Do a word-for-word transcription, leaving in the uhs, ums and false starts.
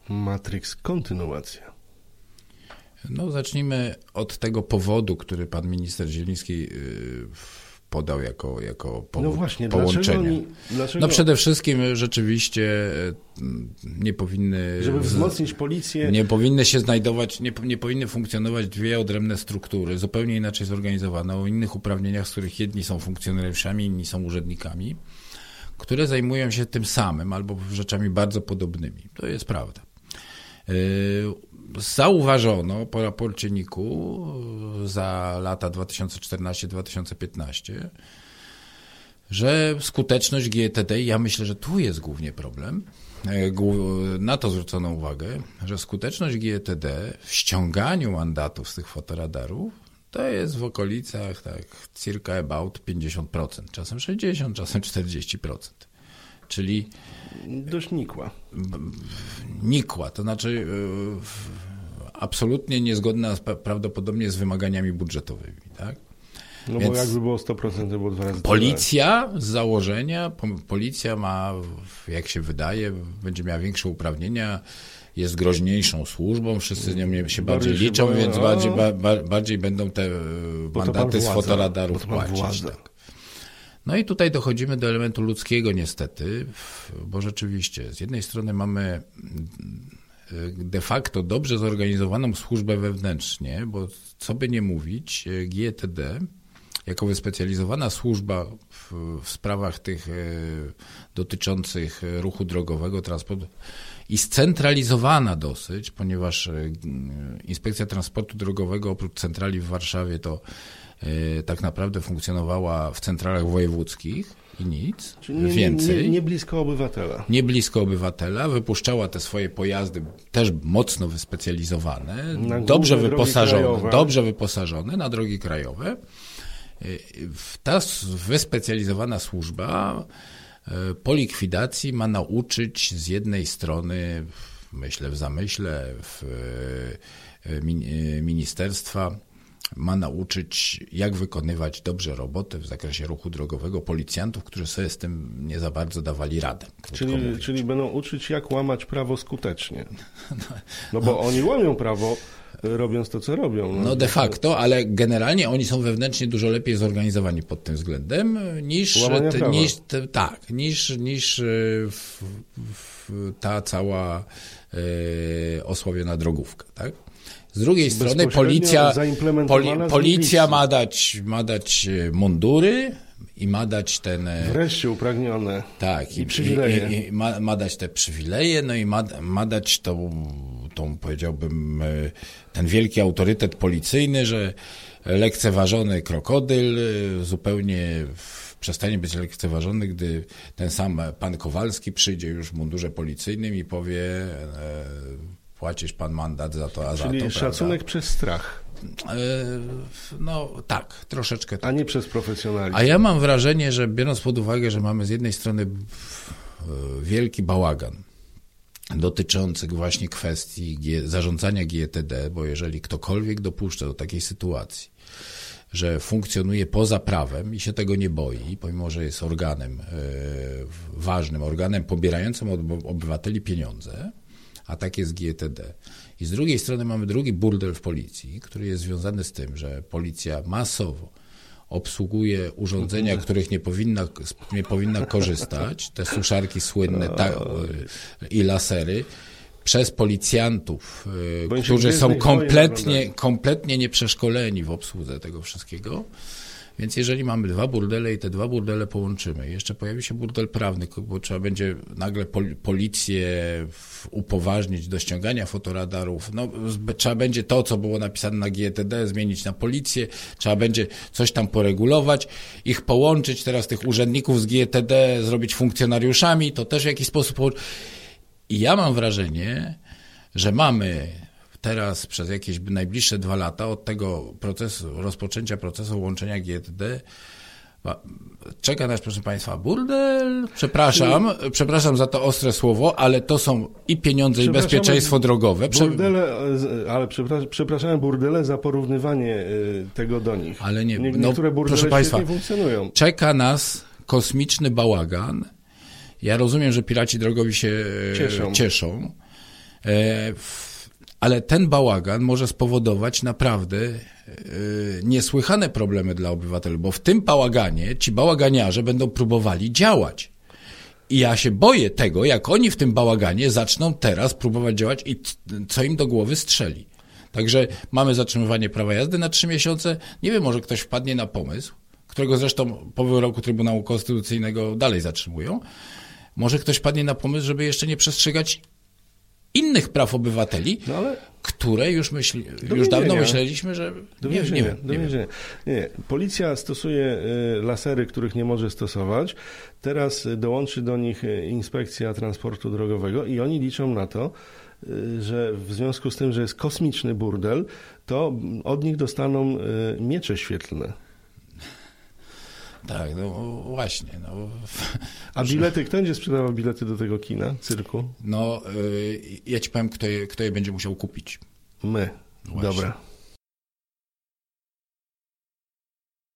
Matrix, kontynuacja. No zacznijmy od tego powodu, który pan minister Zieliński podał jako, jako powód no właśnie, połączenia. Dlaczego oni, dlaczego... No przede wszystkim rzeczywiście nie powinny... Żeby wzmocnić policję... Nie powinny się znajdować, nie, nie powinny funkcjonować dwie odrębne struktury, zupełnie inaczej zorganizowane, o innych uprawnieniach, z których jedni są funkcjonariuszami, inni są urzędnikami, które zajmują się tym samym albo rzeczami bardzo podobnymi. To jest prawda. Zauważono po raporcie N I K u za lata dwa tysiące czternasty do dwa tysiące piętnastego, że skuteczność G E T D, ja myślę, że tu jest głównie problem, na to zwrócono uwagę, że skuteczność G E T D w ściąganiu mandatów z tych fotoradarów to jest w okolicach tak circa about pięćdziesiąt procent, czasem sześćdziesiąt procent, czasem czterdzieści procent. Czyli dość nikła. Nikła, to znaczy yy, absolutnie niezgodna prawdopodobnie z wymaganiami budżetowymi, tak? No Więc bo jakby było sto procent, to było dwa razy. Policja z założenia, policja ma, jak się wydaje, będzie miała większe uprawnienia, jest groźniejszą służbą, wszyscy z nią się bardziej liczą, boją, więc bardziej, ba, bardziej będą te mandaty z fotoradarów płacić. Tak. No i tutaj dochodzimy do elementu ludzkiego niestety, bo rzeczywiście z jednej strony mamy de facto dobrze zorganizowaną służbę wewnętrznie, bo co by nie mówić, G E T D jako wyspecjalizowana służba w, w sprawach tych e, dotyczących ruchu drogowego, transportu i scentralizowana dosyć, ponieważ e, Inspekcja Transportu Drogowego oprócz centrali w Warszawie to e, tak naprawdę funkcjonowała w centralach wojewódzkich i nic Czyli nie, więcej. Nie, nie, nie blisko obywatela. Nie blisko obywatela, wypuszczała te swoje pojazdy też mocno wyspecjalizowane, dobrze wyposażone, dobrze wyposażone na drogi krajowe. Ta wyspecjalizowana służba po likwidacji ma nauczyć z jednej strony, myślę w zamyśle w ministerstwa, ma nauczyć, jak wykonywać dobrze robotę w zakresie ruchu drogowego policjantów, którzy sobie z tym nie za bardzo dawali radę. Czyli, czyli będą uczyć, jak łamać prawo skutecznie. No bo no. oni łamią prawo, robiąc to, co robią. No, no de facto, ale generalnie oni są wewnętrznie dużo lepiej zorganizowani pod tym względem niż, te, niż te, tak, niż, niż w, w ta cała e, osławiona drogówka, tak? Z drugiej strony policja, poli, policja ma dać, ma dać mundury i ma dać ten... Wreszcie uprawnione tak, i, i przywileje. I, i ma, ma dać te przywileje, no i ma, ma dać tą, tą, powiedziałbym, ten wielki autorytet policyjny, że lekceważony krokodyl zupełnie przestanie być lekceważony, gdy ten sam pan Kowalski przyjdzie już w mundurze policyjnym i powie... płacisz pan mandat za to, a Czyli za to, szacunek prawda? Przez strach. No tak, troszeczkę tak. A nie przez profesjonalizm. A ja mam wrażenie, że biorąc pod uwagę, że mamy z jednej strony wielki bałagan dotyczący właśnie kwestii zarządzania G E T D, bo jeżeli ktokolwiek dopuszcza do takiej sytuacji, że funkcjonuje poza prawem i się tego nie boi, pomimo że jest organem, ważnym organem pobierającym od obywateli pieniądze, a tak jest G E T D. I z drugiej strony mamy drugi burdel w policji, który jest związany z tym, że policja masowo obsługuje urządzenia, których nie powinna, nie powinna korzystać, te suszarki słynne ta, i lasery, przez policjantów, Bo którzy są kompletnie, kompletnie nieprzeszkoleni w obsłudze tego wszystkiego. Więc jeżeli mamy dwa burdele i te dwa burdele połączymy, jeszcze pojawi się burdel prawny, bo trzeba będzie nagle pol- policję upoważnić do ściągania fotoradarów, no, trzeba będzie to, co było napisane na G E T D, zmienić na policję, trzeba będzie coś tam poregulować, ich połączyć, teraz tych urzędników z G E T D zrobić funkcjonariuszami, to też w jakiś sposób połączyć. I ja mam wrażenie, że mamy teraz przez jakieś najbliższe dwa lata od tego procesu, rozpoczęcia procesu łączenia G E T D czeka nas, proszę Państwa, burdel. Przepraszam, Czyli... przepraszam za to ostre słowo, ale to są i pieniądze, i bezpieczeństwo drogowe. Prze... Burdele, ale przepraszam, przepraszam, burdele za porównywanie tego do nich. Ale nie, nie no, niektóre burdele proszę Państwa, funkcjonują. Czeka nas kosmiczny bałagan. Ja rozumiem, że piraci drogowi się cieszą. cieszą. Ale ten bałagan może spowodować naprawdę niesłychane problemy dla obywateli, bo w tym bałaganie ci bałaganiarze będą próbowali działać. I ja się boję tego, jak oni w tym bałaganie zaczną teraz próbować działać i co im do głowy strzeli. Także mamy zatrzymywanie prawa jazdy na trzy miesiące. Nie wiem, może ktoś wpadnie na pomysł, którego zresztą po wyroku Trybunału Konstytucyjnego dalej zatrzymują. Może ktoś wpadnie na pomysł, żeby jeszcze nie przestrzegać innych praw obywateli, no ale które już, myśli, już dawno myśleliśmy, że do nie, więzienia, nie, wiem, do nie, więzienia. Nie, nie. Policja stosuje lasery, których nie może stosować. Teraz dołączy do nich Inspekcja Transportu Drogowego i oni liczą na to, że w związku z tym, że jest kosmiczny burdel, to od nich dostaną miecze świetlne. Tak, no właśnie. No. A bilety, kto będzie sprzedawał bilety do tego kina, cyrku? No, ja ci powiem, kto je, kto je będzie musiał kupić. My. Właśnie. Dobra.